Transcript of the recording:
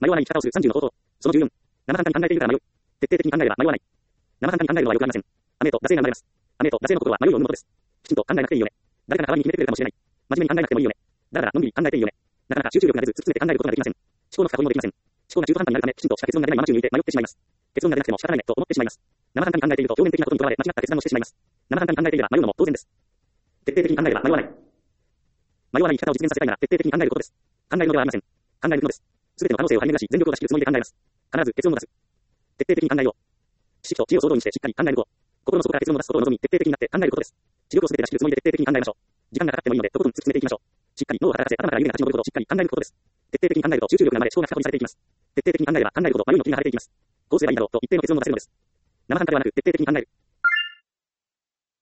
迷わない生き方をする30の方法。その14。生半可に考えているから迷う。徹底的に考えれば迷わない。生半可に考えるのはよくありません。雨と惰性が生まれます。雨と惰性の心は迷いを生むことです。きちんと考えなくていいよね。誰かが代わりに決めてくれるかもしれない。真面目に考えなくてもいいよね。だからのんびり考えていいよね。なかなか集中力が出ず、突き詰めて考えることができません。思考の深掘りもできません。思考が中途半端になるため、きちんとした結論が出ないまま宙に浮いて迷ってしまいます。結論が出なくても仕方ないねと思ってしまいます。生半可に考えていると表面的なことにとらわれ、間違った決断をしてしまいます。生半可に考えていれば迷うのも当然です。徹底的に考えれば迷わない。迷わない生き方を実現させたいなら徹底的に考えることです。考えるのではありません。考えるのです。すべての可能性を張り巡らし、全力を出し切るつもりで考えます。必ず結論を出す。徹底的に考えよう。知識と知恵を総動員してしっかり考えること。心の底から結論を出すことを望み、徹底的になって考えることです。知力をすべて出し切るつもりで徹底的に考えましょう。時間がかかってもいいので、とことん突き詰めていきましょう。しっかり脳を働かせ、頭から湯気が立ち上ることをしっかり考えることです。徹底的に考えると集中力が生まれ、思考が深掘りされていきます。徹底的に考えれば考えるほど迷いの霧が晴れていきます。こうすればいいだろうと一定の結論を出せるのです。生半可ではなく徹底的に考える。